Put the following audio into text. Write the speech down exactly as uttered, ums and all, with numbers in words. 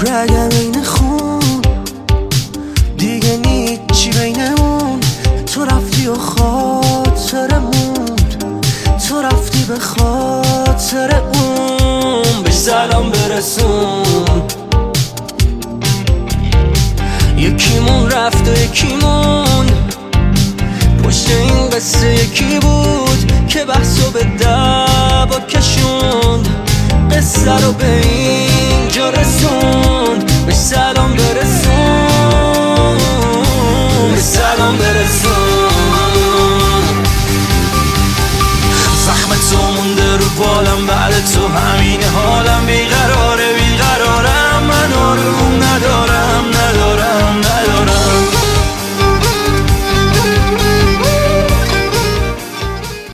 رگم این خون دیگه نیچی بینمون. تو رفتی و خاطرمون، تو رفتی به خاطر اون. به سلام برسون. یکیمون رفت و یکیمون پشت این قصه یکی بود که بحثو به دعوا کشوند، قصه رو به اینجا رسوند. به سلام برسون، به سلام برسون. زخم تو مونده رو بالم، بعد تو همین حالم بیغم